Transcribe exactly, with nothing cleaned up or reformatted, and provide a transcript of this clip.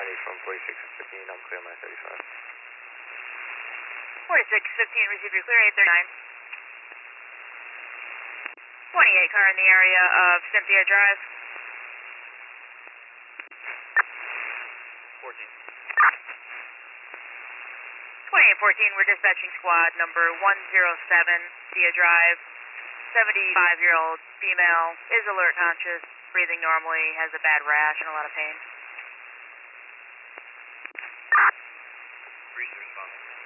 County from forty-six fifteen, I'm clear my thirty-five. forty-six fifteen, receive your clear, eight thirty-nine. twenty-eight car in the area of Cynthia Drive. fourteen. twenty-eight fourteen, we're dispatching squad number one zero seven, Cynthia Drive. seventy-five-year-old female, is alert conscious, breathing normally, has a bad rash and a lot of pain. Breeze responding.